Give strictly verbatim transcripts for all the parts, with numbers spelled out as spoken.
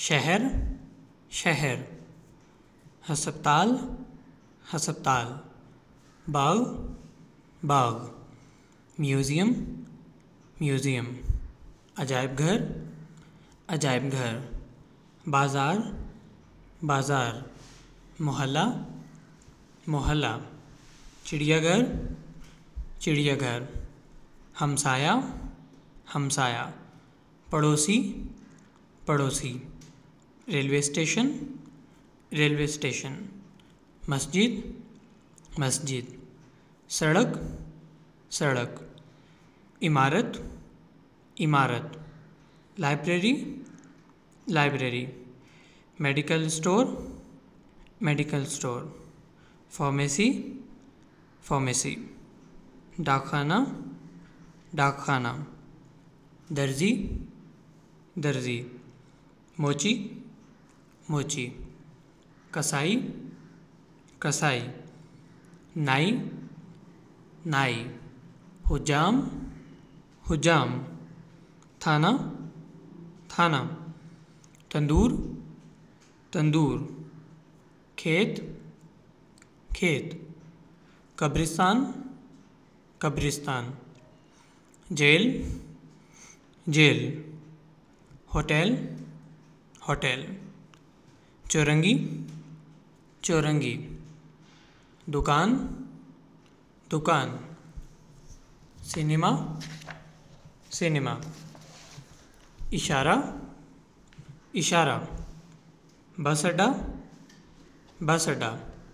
शहर शहर, हस्पताल हस्पताल, बाग बाग, म्यूज़ियम म्यूज़ियम, अजायब घर अजायब घर, बाज़ार बाज़ार, मोहल्ला मोहल्ला, चिड़ियाघर चिड़ियाघर, हमसाया हमसाया, पड़ोसी पड़ोसी, रेलवे स्टेशन रेलवे स्टेशन, मस्जिद मस्जिद, सड़क सड़क, इमारत इमारत, library library, medical store medical store, pharmacy pharmacy, डाकखाना डाकखाना, दर्जी दर्जी, मोची मोची, कसाई कसाई, नाई नाई, हुजाम हुजाम, थाना थाना, तंदूर तंदूर, खेत खेत, कब्रिस्तान कब्रिस्तान, जेल जेल, होटल होटल, चौरंगी चौरंगी, दुकान दुकान, सिनेमा सिनेमा, इशारा इशारा, बस अड्डा बस अड्डा,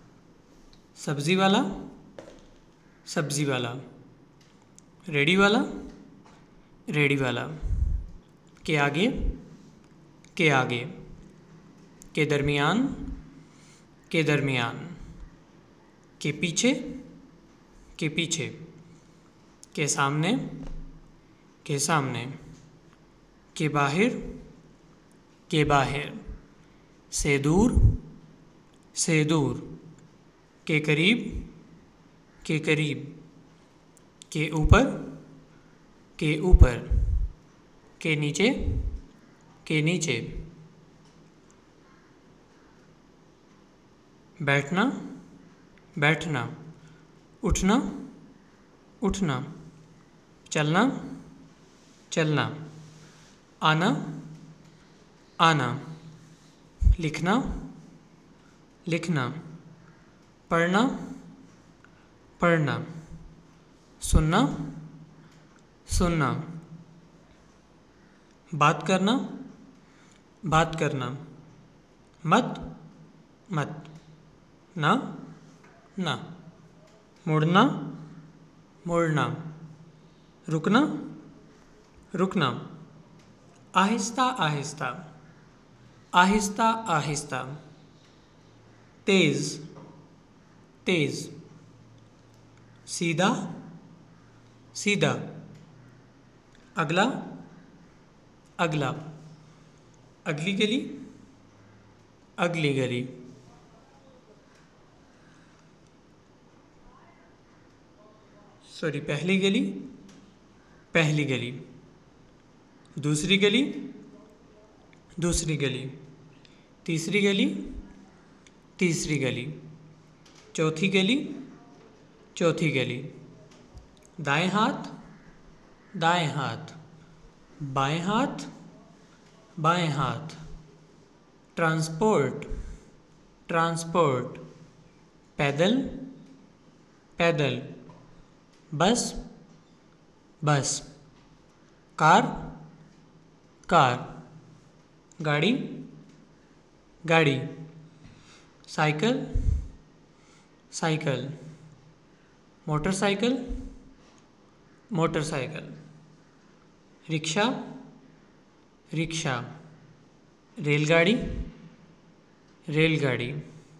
सब्ज़ी वाला सब्ज़ी वाला, रेडी वाला रेडी वाला, के आगे के आगे, के दरमियान के दरमियान, के पीछे के पीछे, के सामने के सामने, के बाहर के बाहर, से दूर से दूर, के करीब के करीब, के ऊपर के ऊपर, के नीचे के नीचे, बैठना बैठना, उठना उठना, चलना चलना, आना आना, लिखना लिखना, पढ़ना पढ़ना, सुनना सुनना, बात करना बात करना, मत मत, ना ना, मुड़ना मुड़ना, रुकना रुकना, आहिस्ता आहिस्ता आहिस्ता आहिस्ता, तेज़ तेज़, सीधा सीधा, अगला अगला, अगली गली अगली गली, सॉरी पहली गली पहली गली, दूसरी गली दूसरी गली, तीसरी गली तीसरी गली, चौथी गली चौथी गली, दाएं हाथ दाएं हाथ, बाएं हाथ बाएं हाथ, ट्रांसपोर्ट ट्रांसपोर्ट, पैदल पैदल, बस बस, कार कार, गाड़ी गाड़ी, साइकिल साइकिल, मोटरसाइकिल मोटरसाइकिल, रिक्शा रिक्शा, रेलगाड़ी रेलगाड़ी,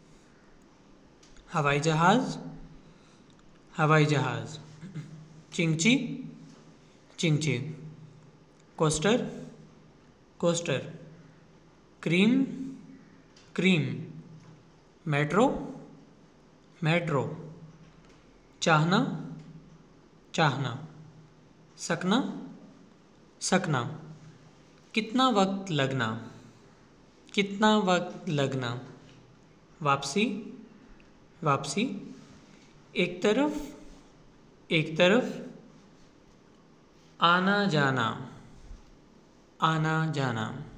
हवाई जहाज़ हवाई जहाज़, चिंची चिंची, coaster coaster, cream cream, metro metro, चाहना चाहना, सकना सकना, कितना वक्त लगना कितना वक्त लगना, वापसी वापसी, एक तरफ एक तरफ, आना जाना आना जाना।